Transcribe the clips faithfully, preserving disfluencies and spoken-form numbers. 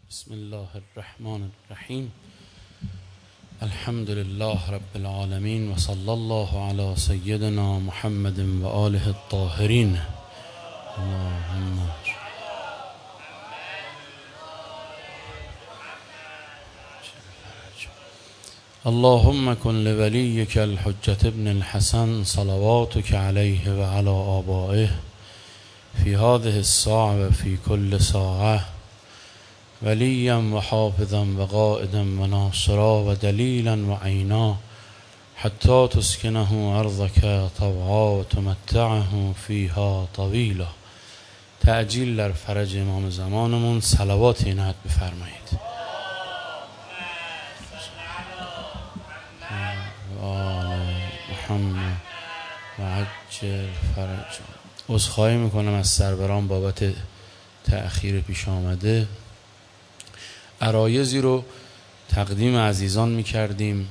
بسم الله الرحمن الرحیم. الحمد لله رب العالمین و صلی الله علی سیدنا محمد و آله الطاهرین. اللهم اللهم کن لولیک الحجة ابن الحسن صلواتک علیه و علی آبائه فی هذه الساعة و فی کل ساعة ولیا و حافظا و قائدا و ناصرا و دلیلا و عینا حتی تسکنه ارضک طوعا و تمتعه فیها طویلا. تعجیل در فرج امام زمانمون صلوات عنایت بفرمایید. محمد و عجل فرج. عذرخواهی میکنم از سروران بابت تأخیر پیش آمده. عرایضی رو تقدیم عزیزان میکردیم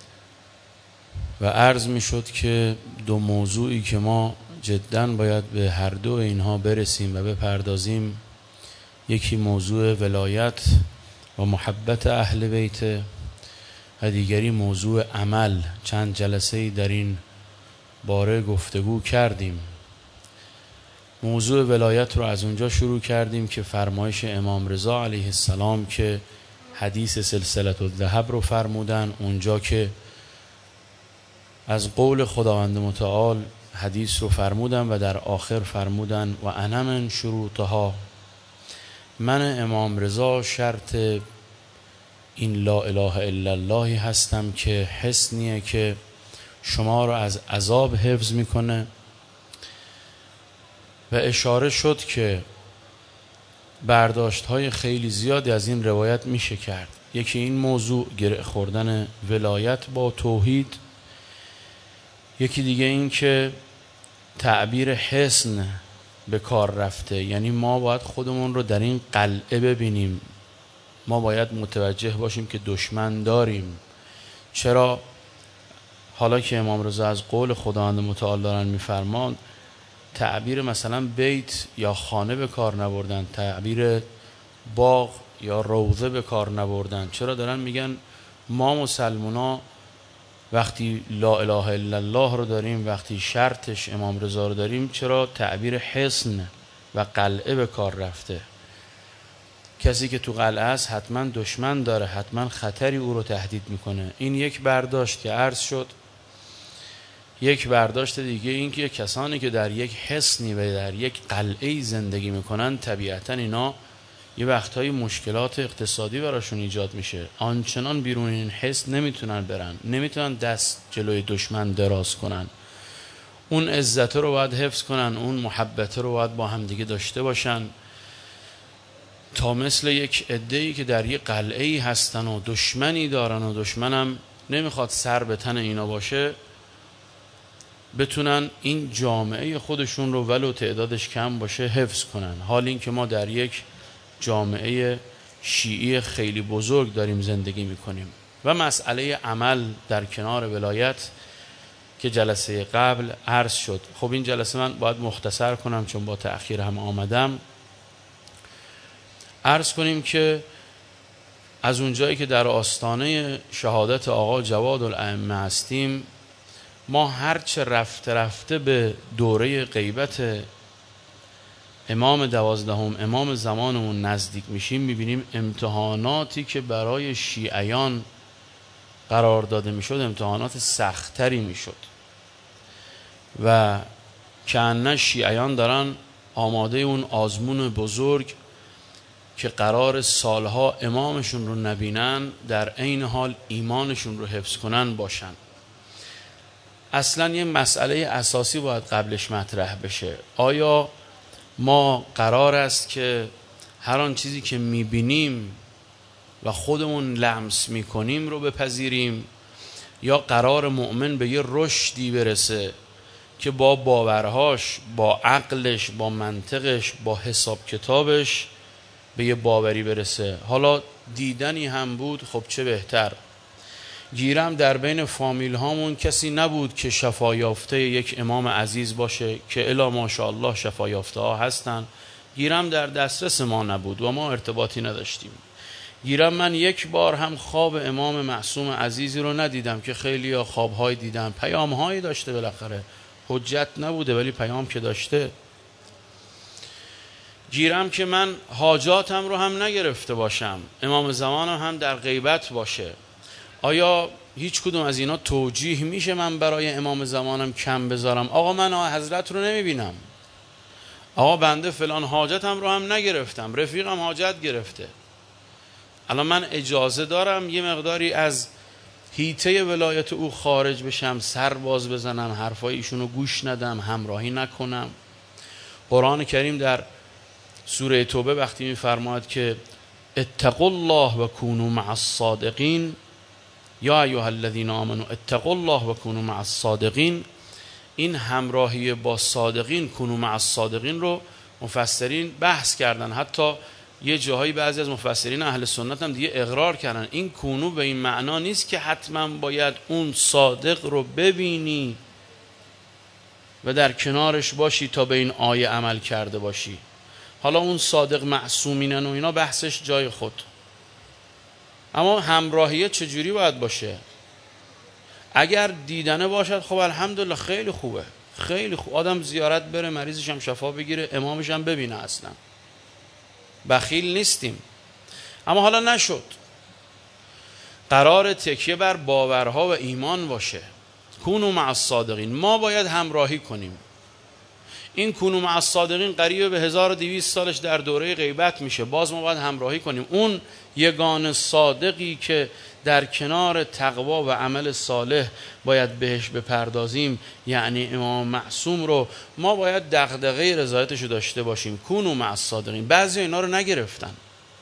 و عرض میشد که دو موضوعی که ما جداً باید به هر دو اینها برسیم و بپردازیم، یکی موضوع ولایت و محبت اهل بیت و دیگری موضوع عمل. چند جلسه‌ای در این باره گفتگو کردیم. موضوع ولایت رو از اونجا شروع کردیم که فرمایش امام رضا علیه السلام که حدیث سلسله الذهب رو فرمودن، اونجا که از قول خداوند متعال حدیث رو فرمودن و در آخر فرمودن و انا من شروطها، من امام رضا شرط این لا اله الا الله هستم که حصنیه که شما رو از عذاب حفظ میکنه. و اشاره شد که برداشت های خیلی زیادی از این روایت میشه کرد. یکی این موضوع گره خوردن ولایت با توحید، یکی دیگه این که تعبیر حصن به کار رفته، یعنی ما باید خودمون رو در این قلعه ببینیم، ما باید متوجه باشیم که دشمن داریم. چرا حالا که امام رضا از قول خداوند متعال دارن میفرمان، تعبیر مثلا بیت یا خانه به کار نبردن، تعبیر باغ یا روضه به کار نبردن. چرا دارن میگن ما مسلمونا وقتی لا اله الا الله رو داریم، وقتی شرطش امام رضا رو داریم، چرا تعبیر حصن و قلعه به کار رفته؟ کسی که تو قلعه است حتما دشمن داره، حتما خطری او رو تهدید میکنه. این یک برداشت که عرض شد. یک برداشت دیگه این که کسانی که در یک حصنی و در یک قلعه‌ای زندگی میکنن، طبیعتا اینا یه وقتایی مشکلات اقتصادی براشون ایجاد میشه، آنچنان بیرون این حصن نمیتونن برن، نمیتونن دست جلوی دشمن دراز کنن. اون عزت رو باید حفظ کنن، اون محبت رو باید با هم دیگه داشته باشن، تا مثل یک عده‌ای که در یک قلعه‌ای هستن و دشمنی دارن و دشمنم نمیخواد سر به تن اینا باشه، بتونن این جامعه خودشون رو ولو تعدادش کم باشه حفظ کنن. حال این که ما در یک جامعه شیعی خیلی بزرگ داریم زندگی میکنیم. و مسئله عمل در کنار ولایت که جلسه قبل عرض شد. خب این جلسه من باید مختصر کنم چون با تأخیر هم آمدم. عرض کنیم که از اونجایی که در آستانه شهادت آقا جواد الائمه هستیم، ما هرچه رفته رفته به دوره غیبت امام دوازدهم امام زمانمون نزدیک میشیم، میبینیم امتحاناتی که برای شیعیان قرار داده میشد امتحانات سختری میشد و کأنه شیعیان دارن آماده اون آزمون بزرگ که قرار سالها امامشون رو نبینن، در عین حال ایمانشون رو حفظ کنن باشن. اصلا یه مسئله اساسی باید قبلش مطرح بشه. آیا ما قرار است که هر آن چیزی که میبینیم و خودمون لمس میکنیم رو بپذیریم، یا قرار مؤمن به یه رشدی برسه که با باورهاش، با عقلش، با منطقش، با حساب کتابش به یه باوری برسه؟ حالا دیدنی هم بود، خب چه بهتر. گیرم در بین فامیل هامون کسی نبود که شفا یافته یک امام عزیز باشه که الا ماشاءالله شفا یافته ها هستن. گیرم در دسترس ما نبود و ما ارتباطی نداشتیم. گیرم من یک بار هم خواب امام معصوم عزیزی رو ندیدم که خیلی ها خوابهای دیدن، پیامهایی داشته، بالاخره حجت نبوده ولی پیام که داشته. گیرم که من حاجاتم رو هم نگرفته باشم، امام زمانم هم در غیبت باشه. آیا هیچ کدوم از اینا توجیه میشه من برای امام زمانم کم بذارم؟ آقا من حضرت رو نمیبینم، آقا بنده فلان حاجتم رو هم نگرفتم، رفیقم حاجت گرفته. الان من اجازه دارم یه مقداری از حیطه ولایت او خارج بشم، سر باز بزنم، حرفای ایشونو گوش ندم، همراهی نکنم؟ قرآن کریم در سوره توبه وقتی میفرماید که اتقوا الله و کونوا مع الصادقین، یا ایها الذین آمنوا اتقوا الله و کونوا مع الصادقین، این همراهی با صادقین، کونوا مع الصادقین رو مفسرین بحث کردن. حتی یه جاهایی بعضی از مفسرین اهل سنت هم دیگه اقرار کردن این کونو به این معنا نیست که حتما باید اون صادق رو ببینی و در کنارش باشی تا به این آیه عمل کرده باشی. حالا اون صادق معصومینن و اینا بحثش جای خود، اما همراهیه چجوری باید باشه؟ اگر دیدنه باشد خب الحمدلله خیلی خوبه، خیلی خوب. آدم زیارت بره، مریضش هم شفا بگیره، امامش هم ببینه، اصلا بخیل نیستیم. اما حالا نشد، قرار تکیه بر باورها و ایمان باشه. کونوا مع الصادقین، ما باید همراهی کنیم. این کونوا مع الصادقین قریب به هزار و دویست سالش در دوره غیبت میشه، باز ما باید همراهی کنیم. اون یگان صادقی که در کنار تقوا و عمل صالح باید بهش بپردازیم، یعنی امام معصوم رو ما باید دغدغه رضایتش رو داشته باشیم. کونوا مع الصادقین. بعضی اینا رو نگرفتن،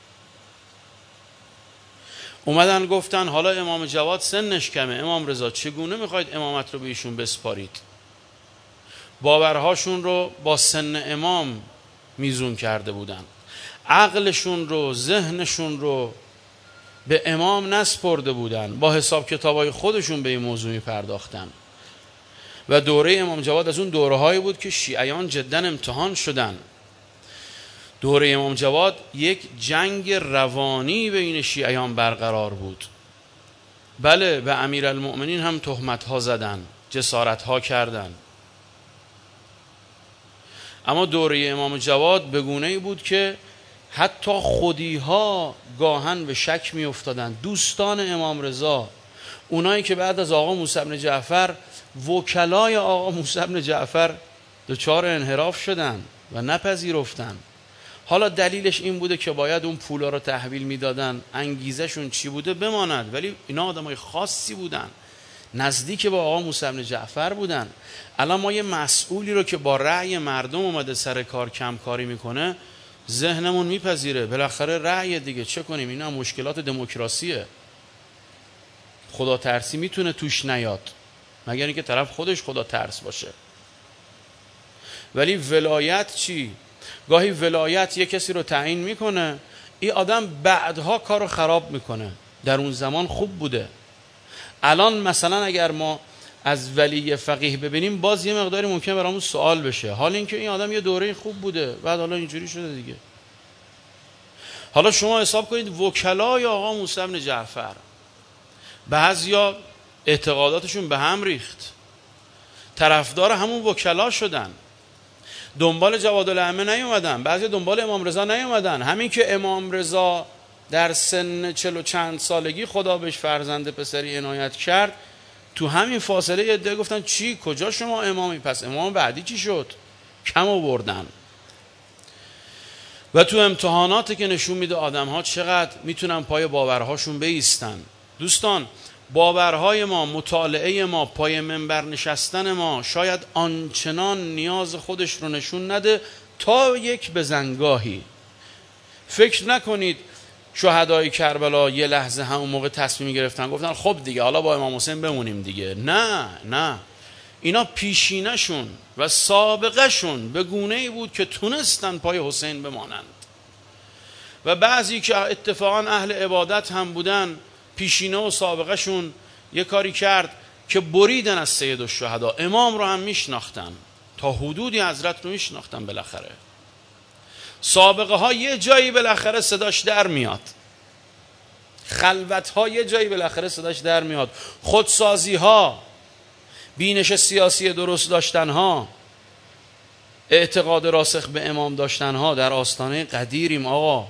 اومدن گفتن حالا امام جواد سنش کمه، امام رضا چگونه میخواید امامت رو به ایشون بسپارید؟ باورهاشون رو با سن امام میزون کرده بودن، عقلشون رو، ذهنشون رو به امام نسپرده بودن، با حساب کتابای خودشون به این موضوع میپرداختن. و دوره امام جواد از اون دوره هایی بود که شیعیان جدا امتحان شدن. دوره امام جواد یک جنگ روانی بین شیعیان برقرار بود. بله، به امیرالمؤمنین هم تهمت ها زدن، جسارت ها کردن، اما دوره امام جواد به گونه‌ای بود که حتی خودی ها گاهن به شک می افتادن. دوستان امام رضا، اونایی که بعد از آقا موسی بن جعفر، وکلای آقا موسی بن جعفر، دچار انحراف شدن و نپذیرفتن. حالا دلیلش این بوده که باید اون پولا رو تحویل میدادن، انگیزه شون چی بوده بماند، ولی اینا آدمای خاصی بودن، نزدیک با آقا موسی بن جعفر بودن. الان ما یه مسئولی رو که با رأی مردم اومده سر کار کم کاری میکنه، ذهنمون میپذیره، بالاخره رأی دیگه، چه کنیم؟ اینا مشکلات دموکراسیه. خدا ترسی میتونه توش نیاد، مگر اینکه طرف خودش خدا ترس باشه. ولی ولایت چی؟ گاهی ولایت یه کسی رو تعیین میکنه، این آدم بعدها کارو خراب میکنه، در اون زمان خوب بوده. الان مثلا اگر ما از ولی فقیه ببینیم، باز یه مقداری ممکنه برامون سوال بشه، حال اینکه این آدم یه دوره خوب بوده، بعد حالا اینجوری شده دیگه. حالا شما حساب کنید وکلای آقا موسی بن جعفر، بعضیا اعتقاداتشون به هم ریخت، طرفدار همون وکلا شدن، دنبال جوادالائمه نیومدن، بعضی دنبال امام رضا نیومدن. همین که امام رضا در سن چل و چند سالگی خدا بهش فرزند پسری عنایت کرد، تو همین فاصله ادعا گفتن چی؟ کجا شما امامی؟ پس امام بعدی چی شد؟ کم آوردن. و تو امتحاناتی که نشون میده آدم ها چقدر میتونن پای باورهاشون بایستن. دوستان، باورهای ما، مطالعه ما، پای منبر نشستن ما شاید آنچنان نیاز خودش رو نشون نده تا یک بزنگاهی. فکر نکنید شهدای کربلا یه لحظه همون موقع تصمیم گرفتن گفتن خب دیگه حالا با امام حسین بمونیم دیگه. نه نه، اینا پیشینشون و سابقهشون به گونه‌ای بود که تونستن پای حسین بمانند. و بعضی که اتفاقا اهل عبادت هم بودن، پیشینه و سابقهشون یه کاری کرد که بریدن از سید الشهدا. امام رو هم میشناختن، تا حدودی حضرت رو میشناختن. بالاخره سابقه ها یه جایی بالاخره صداش در میاد. خلوت ها یه جایی بالاخره صداش در میاد. خودسازی ها، بینش سیاسی درست داشتن ها، اعتقاد راسخ به امام داشتن ها، در آستانه قدیریم آقا.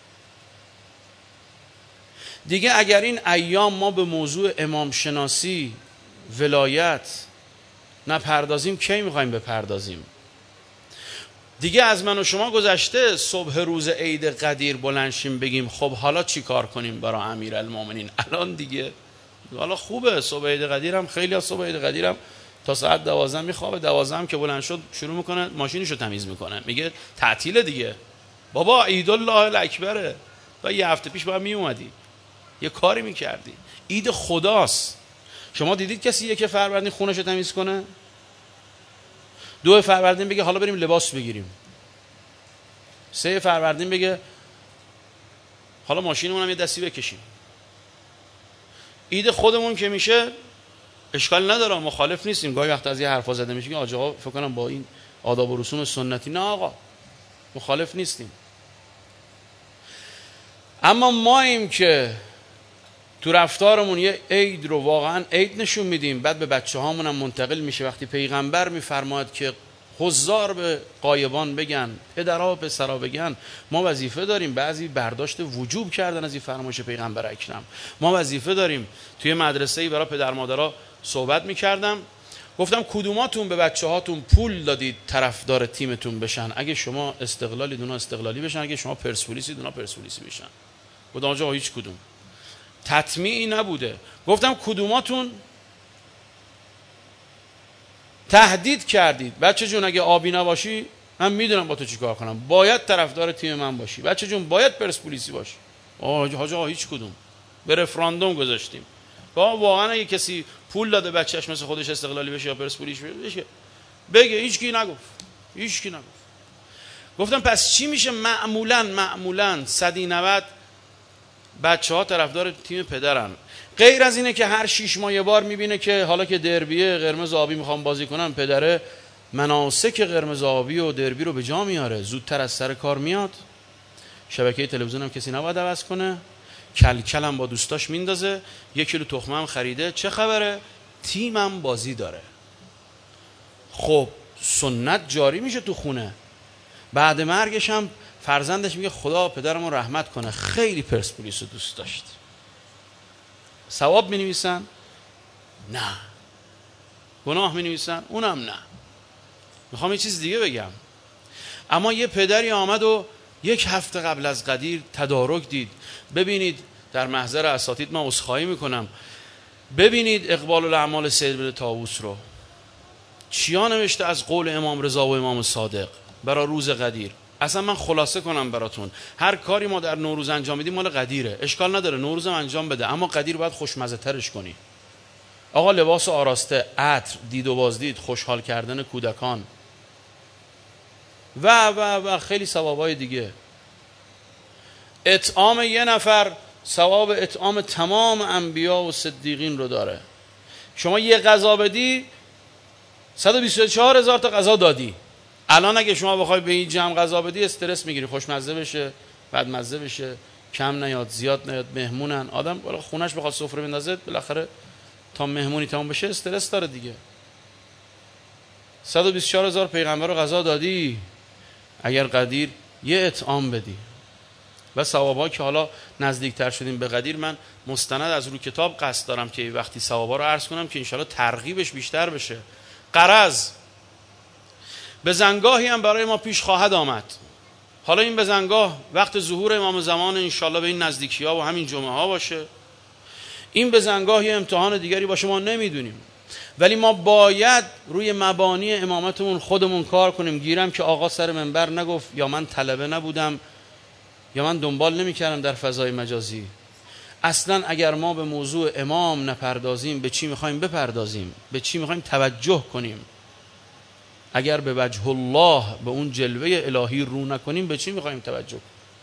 دیگه اگر این ایام ما به موضوع امام شناسی، ولایت نپردازیم کی میخوایم بپردازیم؟ دیگه از من و شما گذشته صبح روز عید قدیر بلنشیم بگیم خب حالا چی کار کنیم برای امیرالمومنین. الان دیگه حالا خوبه، صبح عید قدیرم خیلی از صبح عید قدیرم تا ساعت دوازده میخوابه، دوازده هم که بلند شد شروع میکنه ماشینشو تمیز میکنه، میگه تعطیل دیگه. بابا عید الله الاکبره و یه هفته پیش باید میومدی یه کاری میکردی. عید خداست. شما دیدید کسی یک فروردین خونشو تمیز کنه؟ دو فروردین بگه حالا بریم لباس بگیریم. سه فروردین بگه حالا ماشینمون هم یه دستی بکشیم. عید خودمون که میشه اشکال نداره، مخالف نیستیم. گاهی وقت از یه حرفا زده میشه که آقا فکر کنم با این آداب و رسوم سنتی، نه آقا مخالف نیستیم. اما ماییم که تو رفتارمون یه عید رو واقعا عید نشون میدیم، بعد به بچه هامون هم منتقل میشه. وقتی پیغمبر میفرماید که حضار به غایبان بگن، پدرها به پسرها بگن، ما وظیفه داریم. بعضی برداشت وجوب کردن از این فرمایش پیغمبر اکرم. ما وظیفه داریم. توی مدرسه‌ای برای پدر مادرها صحبت میکردم، گفتم کدوماتون به بچه هاتون پول دادید طرفدار تیمتون بشن؟ اگه شما استقلالید اونا استقلالی بشن، اگه شما پرسپولیسید اونا پرسپولیسی بشن. گفتم آقا هیچ کدوم تطمیعی نبوده. گفتم کدوماتون تهدید کردید بچه جون اگه آبی نباشی من میدونم با تو چی کار کنم، باید طرفدار تیم من باشی، بچه جون باید پرسپولیسی باشی. آقا آقا هیچ کدوم. به رفراندوم گذاشتیم. واقعا اگه کسی پول داده بچهش مثل خودش استقلالی بشه یا پرسپولیسی بشه بگه، هیچ کی نگفت، هیچ کی نگفت. گفتم پس چی میشه؟ معمولا معمولا صد و نود بچه ها طرفدار تیم پدرن. غیر از اینه که هر شیش ماه یه بار میبینه که حالا که دربیه قرمز آبی میخوام بازی کنن، پدره مناسک قرمز آبی و دربی رو به جا میاره، زودتر از سر کار میاد. شبکه تلویزیون هم کسی نباید عوض کنه، کلکل هم با دوستاش میندازه، یک کیلو تخمه هم خریده، چه خبره؟ تیمم بازی داره. خب سنت جاری میشه تو خونه. بعد مرگش هم فرزندش میگه خدا پدرمو رحمت کنه خیلی پرسپولیس رو دوست داشت. ثواب می نویسن؟ نه. گناه می نویسن؟ اونم نه. میخوام یه چیز دیگه بگم. اما یه پدری آمد و یک هفته قبل از قدیر تدارک دید. ببینید در محضر اساتید من عذرخواهی میکنم، ببینید اقبال الاعمال سید بن طاووس رو چیا نوشته از قول امام رضا و امام صادق برای روز قدیر. اصلا من خلاصه کنم براتون، هر کاری ما در نوروز انجام میدیم مال قدیره، اشکال نداره نوروز هم انجام بده، اما قدیر باید خوشمزه ترش کنی. آقا لباس آراسته، عطر، دید و بازدید، خوشحال کردن کودکان و و و خیلی ثوابای دیگه. اطعام یه نفر ثواب اطعام تمام انبیا و صدیقین رو داره. شما یه غذا بدی صد و بیست و چهار هزار تا غذا دادی. الان اگه شما بخوای به این جمع غذا بدی استرس میگیری، خوشمزه بشه، بدمزه بشه، کم نیاد، زیاد نیاد، مهمونن، آدم بالا خونش بخواد سفره بندازه بالاخره تا مهمونی تمام بشه استرس داره دیگه. صد و بیست و چهار هزار پیغمبر رو غذا دادی، اگر قدیر یه اطعام بدی و ثوابا که حالا نزدیکتر شدیم به قدیر، من مستند از رو کتاب قصد دارم که وقتی ثوابا رو عرض کنم که انشالله ترغیبش بیشتر بشه. غرض بزنگاهی هم برای ما پیش خواهد آمد. حالا این بزنگاه وقت ظهور امام زمان انشالله به این نزدیکی ها و همین جمعه ها باشه. این بزنگاهی امتحان دیگری باشه ما نمیدونیم، ولی ما باید روی مبانی امامتمون خودمون کار کنیم. گیرم که آقا سر منبر نگفت یا من طلبه نبودم یا من دنبال نمی کردم در فضای مجازی. اصلا اگر ما به موضوع امام نپردازیم به چی میخوایم بپردازیم؟ به چی میخوایم توجه کنیم؟ اگر به وجه الله، به اون جلوه الهی رو نکنیم به چی میخوایم توجه کنیم؟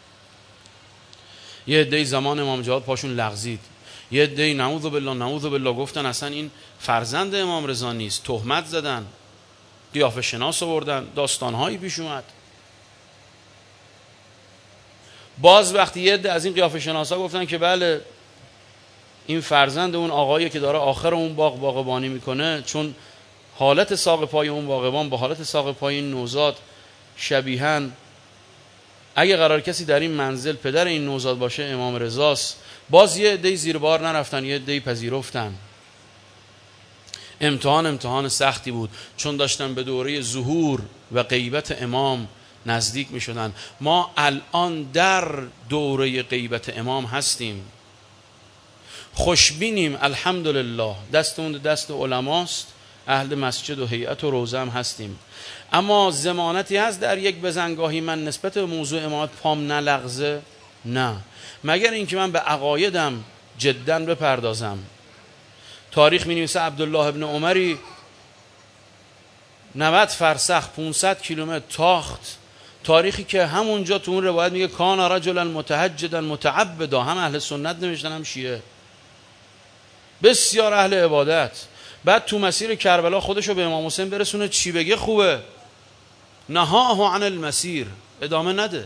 یه عده‌ای زمان امام جواد پاشون لغزید، یه عده‌ای نعوذ بالله نعوذ بالله گفتن اصلا این فرزند امام رضا نیست، تهمت زدن، قیافه شناس آوردن، داستانهایی پیش اومد. باز وقتی یه عده از این قیافه شناسا گفتن که بله این فرزند اون آقایی که داره آخر اون باغ باغبانی میکنه، چون حالت ساق پای اون باغبان با حالت ساق پای این نوزاد شبیهن، اگه قرار کسی در این منزل پدر این نوزاد باشه امام رضاست. باز یه عده‌ای زیر بار نرفتن، یه عده‌ای پذیرفتن. امتحان امتحان سختی بود، چون داشتن به دوره ظهور و غیبت امام نزدیک می شدن. ما الان در دوره غیبت امام هستیم، خوشبینیم الحمدلله، دستمون دست علماست، اهل مسجد و هیئت و روزه هم هستیم. اما ضمانتی هست در یک بزنگاهی من نسبت به موضوع امامت پام نلغزه؟ نه، مگر اینکه من به عقایدم جدا بپردازم. تاریخ می نویسه عبدالله ابن عمری نود فرسخ پانصد کیلومتر تاخت، تاریخی که همونجا تو اون روایت میگه کان رجلا متهجدا متعبدا، هم اهل سنت نوشتن هم شیعه، بسیار اهل عبادت. بعد تو مسیر کربلا خودشو به امام حسین برسونه، چی بگه خوبه؟ نهاه عن المسیر، ادامه نده.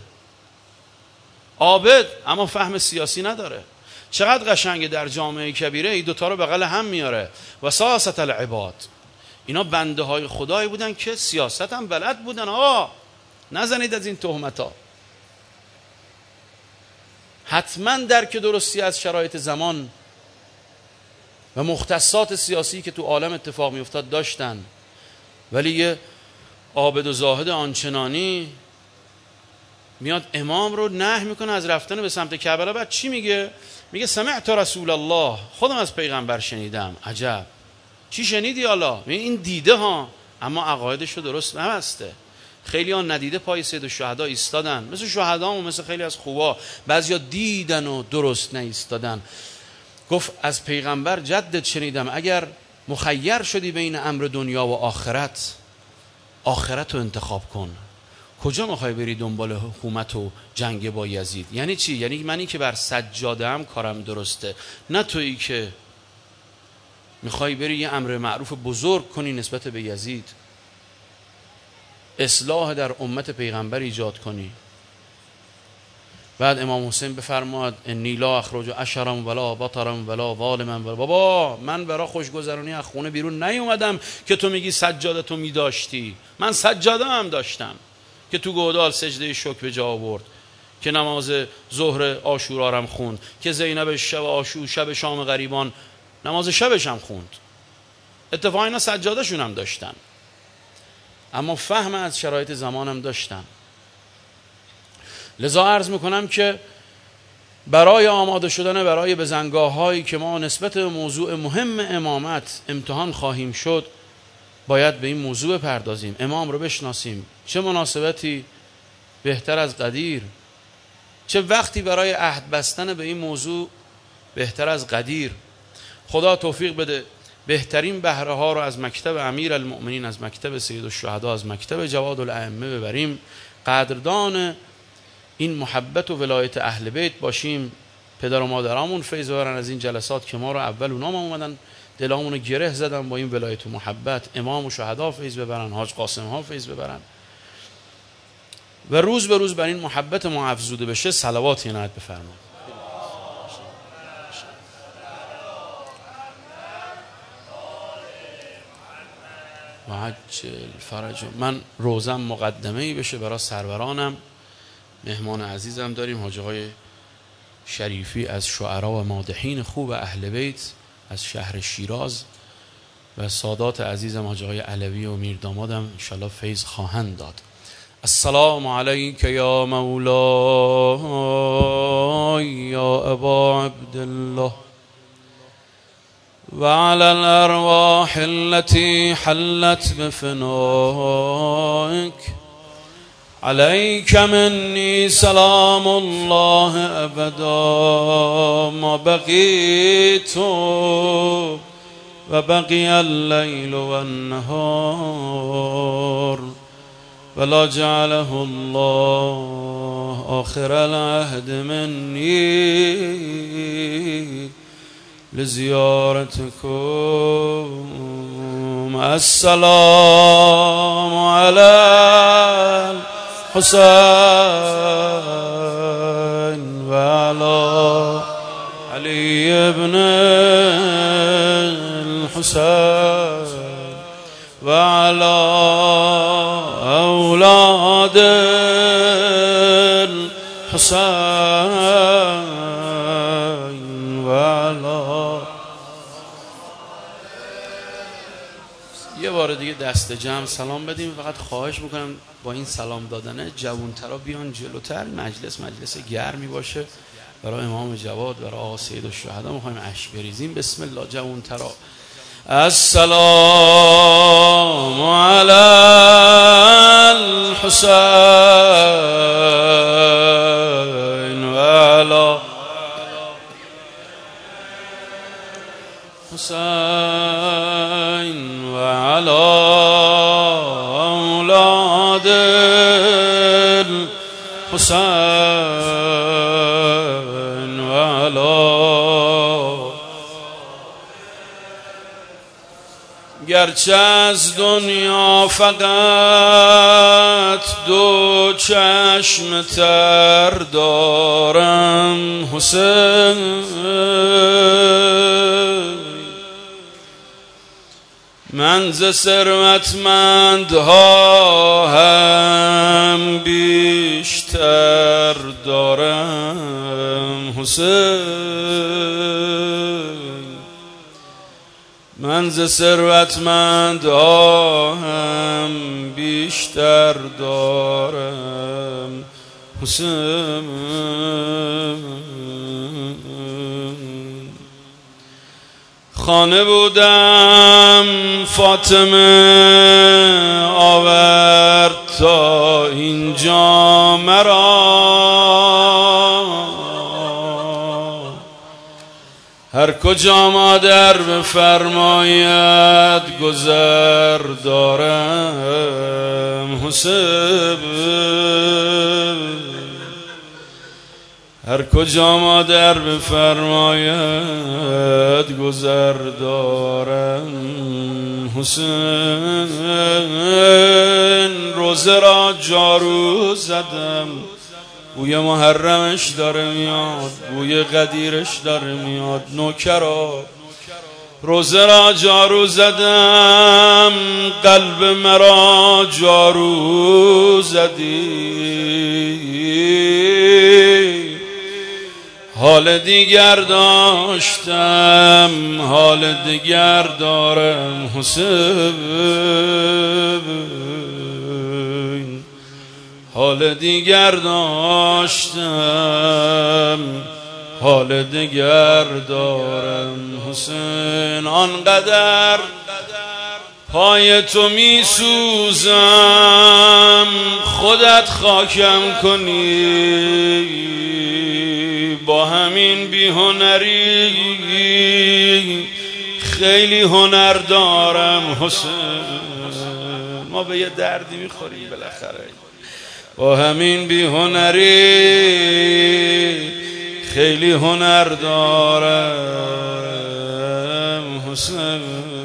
عابد اما فهم سیاسی نداره. چقدر قشنگه در جامعه کبیره این دوتا رو بغل هم میاره. و سیاست العباد، اینا بنده های خدایی بودن که سیاست هم بلد بودن. آقا نزنید از این تهمت ها. حتما درک درستی از شرایط زمان و مختصات سیاسی که تو عالم اتفاق میافتاد داشتن، ولی یه عابد و زاهد آنچنانی میاد امام رو نهی میکنه از رفتن به سمت کربلا. بعد چی میگه؟ میگه سمعت رسول الله، خودم از پیغمبر شنیدم. عجب، چی شنیدی حالا؟ این دیده ها، اما عقایدش رو درست نبسته. خیلی ها ندیده پای سید الشهدا ایستادن، مثل شهدا و مثل خیلی از خوبا. بعضیا دیدن و درست نایستادن. گفت از پیغمبر جدت شنیدم اگر مخیر شدی بین امر دنیا و آخرت، آخرت رو انتخاب کن. کجا میخوای بری دنبال حکومت و جنگ با یزید؟ یعنی چی؟ یعنی منی که بر سجاده هم کارم درسته، نه تویی که میخوای بری یه امر معروف بزرگ کنی نسبت به یزید، اصلاح در امت پیغمبر ایجاد کنی. بعد امام حسین بفرماد انی لا اخرج اشرم ولا بطرم ولا ظالمم ولا، بابا من برای خوشگذرانی از خونه بیرون نیومدم که تو میگی سجاده تو میداشتی. من سجاده هم داشتم که تو گودال سجده شکر به جا آورد، که نماز ظهر عاشورا رم خوند، که زینب شب عاشور شب شام غریبان نماز شبش هم خوند. اتفاقا اینا سجاده شون هم داشتن، اما فهم از شرایط زمانم داشتن. لذا عرض میکنم که برای آماده شدن برای بزنگاه هایی که ما نسبت به موضوع مهم امامت امتحان خواهیم شد، باید به این موضوع بپردازیم، امام رو بشناسیم. چه مناسبتی بهتر از قدیر، چه وقتی برای عهد بستن به این موضوع بهتر از قدیر. خدا توفیق بده بهترین بهره ها رو از مکتب امیر المؤمنین، از مکتب سید الشهدا، از مکتب جواد الائمه ببریم، قدردان این محبت و ولایت اهل بیت باشیم. پدر و مادرامون فیض ببرن از این جلسات که ما رو اول اونام اومدن دلامون رو گره زدن با این ولایت و محبت. امام و شهدا فیض ببرن، حاج قاسم ها فیض ببرن و روز به روز بر این محبت ما افزوده بشه. صلوات عنایت بفرمایید. و عجل فرج. من روزم مقدمه ای بشه برای سرورانم. مهمان عزیزم داریم، حاج آقای شریفی از شعرا و مادحین خوب اهل بیت از شهر شیراز، و سادات عزیزم حاج آقای علوی و میر دامادم ان شاء الله فیض خواهند داد. السلام علیک یا مولا یا ابا عبدالله و علی الارواح التي حلت بفنائك عليك مني سلام الله أبدا ما بقيت وبقي الليل والنهار ولا جعله الله آخر العهد مني لزيارتكم. السلام على حسين وعلى علی ابن الحسین و علی اولاد الحسین و علی. یه بار دیگه دست جمع سلام بدیم. فقط خواهش میکنم با این سلام دادنه جوانترا بیان جلوتر. مجلس مجلس گرمی باشه برای امام جواد، برای آقا سید الشهدا. میخوایم اشک بریزیم. بسم الله جوانترا. السلام علی الحسین و علی حسین و علی اولاد الحسین و علی. گرچه از دنیا فقط دو چشم تر دارم حسین، من ز ثروتمندها هم بیشتر دارم حسین، من ز ثروتمندها هم بیشتر دارم حسین. خانه بودم فاطمه آورد تا اینجا مرا، هر کجا مادر بفرماید گذر دارم حسین، هر کجا مادر بفرماید گذر دارم حسین. روزه را جارو زدم، بوی محرمش داره میاد، بوی قدیرش داره میاد. نوکرا روزه را جارو زدم، قلب مرا جارو زدی. حال دیگر داشتم، حال دیگر دارم حسین، حال دیگر داشتم، حال دیگر دارم حسین. آنقدر پای تو می سوزم خودت خاکم کنی، با همین بیهنری خیلی هنر دارم حسین. ما به یه دردی میخوریم بالاخره. با همین بیهنری خیلی هنر دارم حسین.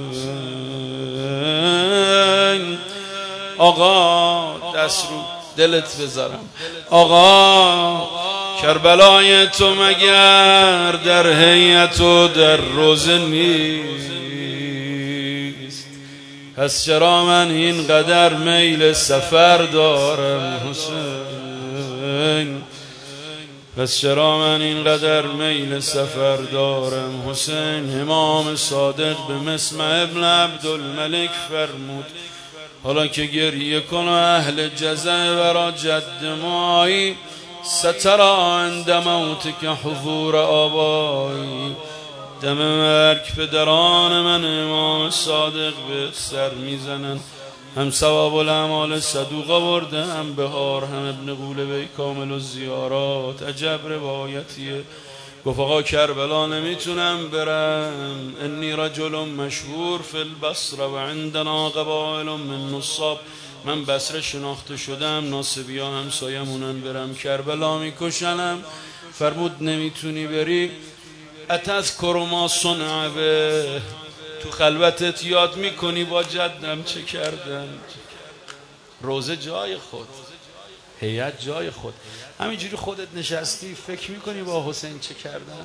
آقا دست رو دلت بذارم. آقا کربلای تو مگر در هیئت و در روزه نیست؟ پس چرا من اینقدر میل سفر دارم حسین؟ پس چرا من اینقدر میل سفر دارم حسین؟ امام صادق به مسمع ابن عبدالملک فرمود حالا که گریه کن و اهل جزع برا جد مایی، سترا عند موتک حضور آبایی. دم مرگ پدران من امام صادق به سر میزنن، هم ثواب الاعمال صدوق آورده، هم بهار، هم ابن قولبی کامل و زیارات. عجب روایتیه. گفت آقا کربلا نمیتونم برم، انی رجل مشهور فی البصره و عندنا قبائل من نصاب. من بصره شناخته شدم، ناصبی ها همسایمونن، برم کربلا میکشنم. فرمود نمیتونی بری. اتذکر ما صنع به، تو خلوتت یاد میکنی با جدم چه کردن. روزه جای خود، هیئت جای خود، همینجوری خودت نشستی فکر میکنی با حسین چه کردن.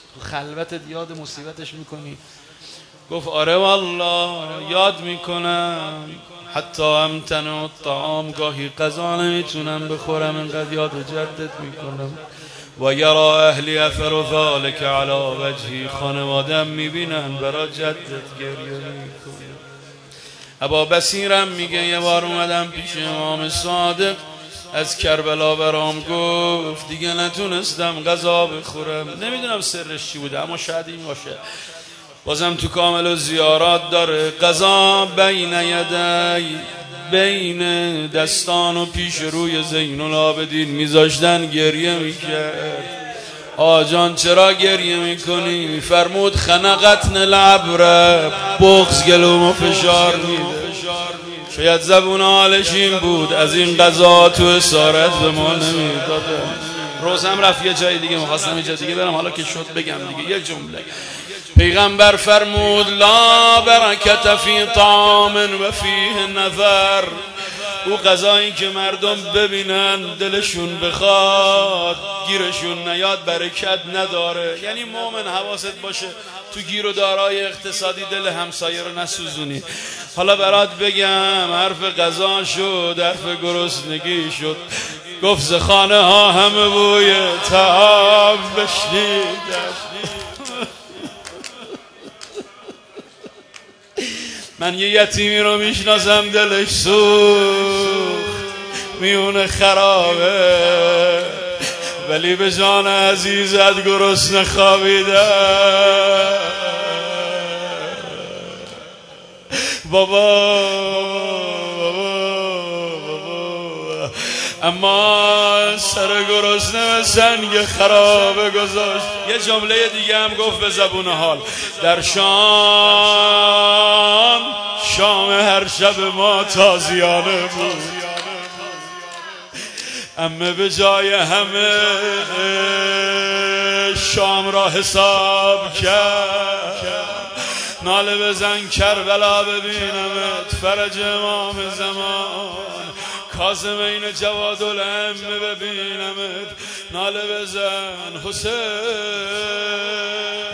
خلوتت یاد مصیبتش میکنی؟ گفت آره والله یاد میکنم، حتی امتنع الطعام، گاهی غذا نمیتونم بخورم انقدر یاد جدت میکنم. و یرا اهلی اثر ذلك علی وجهی، خانوادم میبینن برای جدت گریه میکنم. ابا بصیرم میگه یه بار اومدم پیش امام صادق از کربلا برام گفت دیگه نتونستم غذا بخورم. نمیدونم سرش چی بوده، اما شاید این باشه. بازم تو کامل و زیارات داره، غذا بین یدی، بین دستان و پیش روی زین العابدین میذاشتن، گریه میکرد. آجان چرا گریه میکنی؟ فرمود خنقتن العبره، بغض گلومو فشار میده. شاید زبون حالش این بود از این غذا تو اسارت به ما نمیداده. روزم رفت یه جای دیگه، میخواستم یه جای دیگه برم، حالا که شد بگم دیگه. یک جمله پیغمبر فرمود لا برکت فی طعام و فیه نظر، او غذایی که مردم ببینن دلشون بخواد گیرشون نیاد برکت نداره. یعنی مومن حواست باشه تو گیر و دارای اقتصادی دل همسایه رو نسوزونی. حالا برات بگم، حرف غذا شد، حرف گرسنگی شد. گفت ز خانه ها همه بوی طعام بشنیدم. من یه یتیمی رو میشناسم دلش سوخت، میونه خرابه، ولی به جان عزیزت گرسنه خوابیده. بابا اما سر گرسنه به سنگ خرابه گذاشت. یه جمله دیگه هم گفت به زبون حال، در شام شام هر شب ما تازیانه بود. اما به جای همه شام را حساب کرد. ناله بزن کربلا ببینمت، فرج امام زمان، کاظمین جواد الائمه ببینمت. ناله بزن حسین